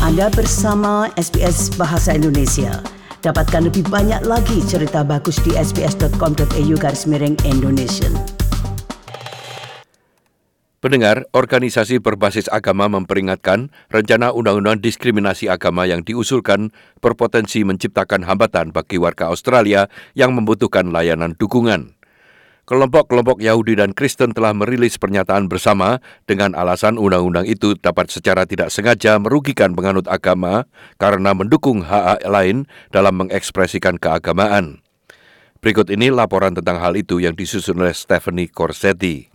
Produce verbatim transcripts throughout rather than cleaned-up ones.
Anda bersama S B S Bahasa Indonesia. Dapatkan lebih banyak lagi cerita bagus di sbs.com.au garis miring Indonesia. Pendengar, organisasi berbasis agama memperingatkan rencana undang-undang diskriminasi agama yang diusulkan berpotensi menciptakan hambatan bagi warga Australia yang membutuhkan layanan dukungan. Kelompok-kelompok Yahudi dan Kristen telah merilis pernyataan bersama dengan alasan undang-undang itu dapat secara tidak sengaja merugikan penganut agama karena mendukung hak-hak lain dalam mengekspresikan keagamaan. Berikut ini laporan tentang hal itu yang disusun oleh Stephanie Corsetti.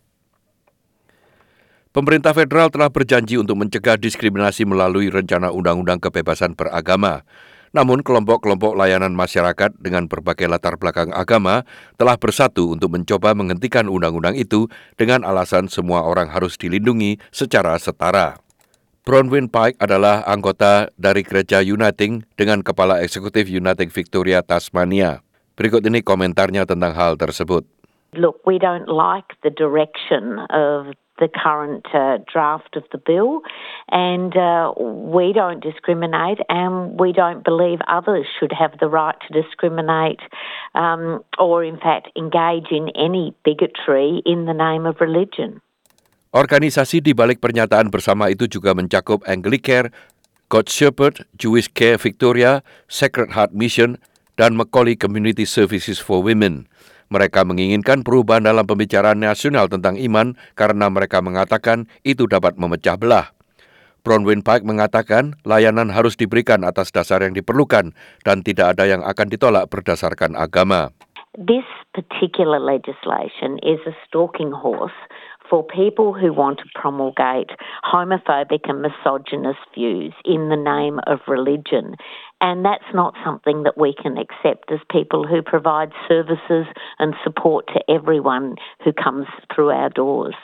Pemerintah federal telah berjanji untuk mencegah diskriminasi melalui rencana undang-undang kebebasan beragama. Namun kelompok-kelompok layanan masyarakat dengan berbagai latar belakang agama telah bersatu untuk mencoba menghentikan undang-undang itu dengan alasan semua orang harus dilindungi secara setara. Bronwyn Pike adalah anggota dari Gereja Uniting dengan Kepala Eksekutif Uniting Victoria Tasmania. Berikut ini komentarnya tentang hal tersebut. Look, we don't like the direction of the current uh, draft of the bill, and uh, we don't discriminate, and we don't believe others should have the right to discriminate um, or in fact engage in any bigotry in the name of religion. Organisasi di balik pernyataan bersama itu juga mencakup Anglicare, God Shepherd, Jewish Care Victoria, Sacred Heart Mission, dan Macaulay Community Services for Women. Mereka menginginkan perubahan dalam pembicaraan nasional tentang iman karena mereka mengatakan itu dapat memecah belah. Bronwyn Pike mengatakan layanan harus diberikan atas dasar yang diperlukan dan tidak ada yang akan ditolak berdasarkan agama. This particular legislation is a stalking horse for people who want to promulgate homophobic and misogynist views in the name of religion. And that's not something that we can accept as people who provide services and support to everyone who comes through our doors.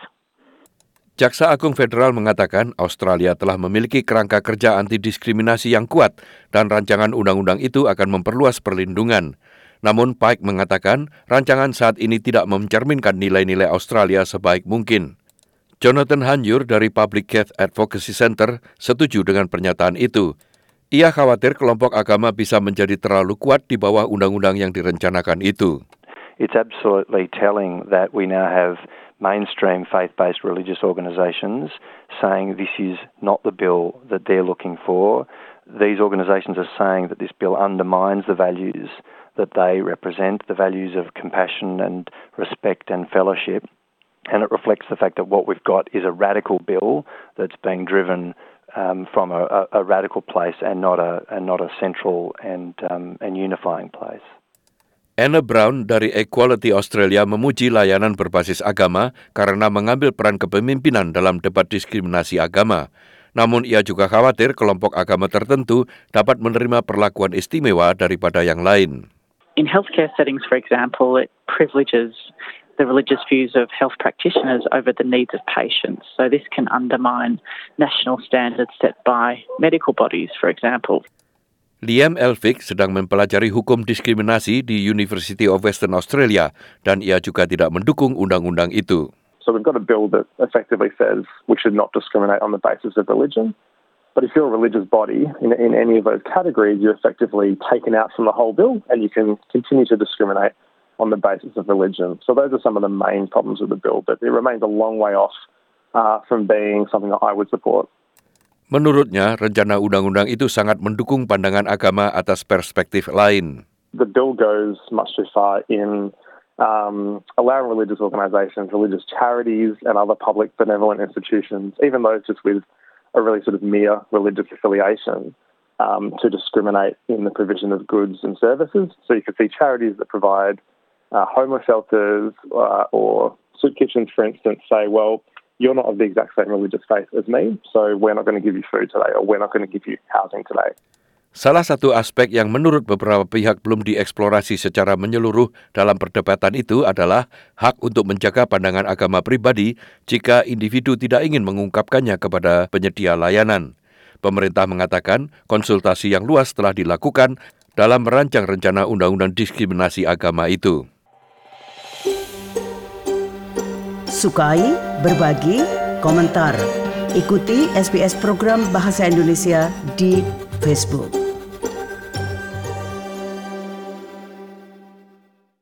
Jaksa Agung Federal mengatakan Australia telah memiliki kerangka kerja anti-diskriminasi yang kuat dan rancangan undang-undang itu akan memperluas perlindungan. Namun Pike mengatakan rancangan saat ini tidak mencerminkan nilai-nilai Australia sebaik mungkin. Jonathan Hanyur dari Public Health Advocacy Center setuju dengan pernyataan itu. Ia khawatir kelompok agama bisa menjadi terlalu kuat di bawah undang-undang yang direncanakan itu. It's absolutely telling that we now have mainstream faith-based religious organisations saying this is not the bill that they're looking for. These organisations are saying that this bill undermines the values that they represent, the values of compassion and respect and fellowship. And it reflects the fact that what we've got is a radical bill that's being driven um, from a, a radical place and not a and not a central and um, and unifying place. Anna Brown dari Equality Australia memuji layanan berbasis agama karena mengambil peran kepemimpinan dalam debat diskriminasi agama. Namun ia juga khawatir kelompok agama tertentu dapat menerima perlakuan istimewa daripada yang lain. In healthcare settings, for example, it privileges the religious views of health practitioners over the needs of patients. So this can undermine national standards set by medical bodies, for example. Liam Elphick sedang mempelajari hukum diskriminasi di University of Western Australia dan ia juga tidak mendukung undang-undang itu. So we've got a bill that effectively says we should not discriminate on the basis of religion. But if you're a religious body in, in any of those categories, you're effectively taken out from the whole bill and you can continue to discriminate on the basis of religion. So those are some of the main problems with the bill, but it remains a long way off uh, from being something that I would support. Menurutnya, rencana undang-undang itu sangat mendukung pandangan agama atas perspektif lain. The bill goes much too far in um, allowing religious organisations, religious charities and other public benevolent institutions, even those just with a really sort of mere religious affiliation, um, to discriminate in the provision of goods and services. So you could see charities that provide uh, homeless shelters uh, or soup kitchens, for instance, say, well, you're not of the exact same religious faith as me, so we're not going to give you food today or we're not going to give you housing today. Salah satu aspek yang menurut beberapa pihak belum dieksplorasi secara menyeluruh dalam perdebatan itu adalah hak untuk menjaga pandangan agama pribadi jika individu tidak ingin mengungkapkannya kepada penyedia layanan. Pemerintah mengatakan konsultasi yang luas telah dilakukan dalam merancang rencana undang-undang diskriminasi agama itu. Sukai, berbagi, komentar. Ikuti S B S program Bahasa Indonesia di Facebook.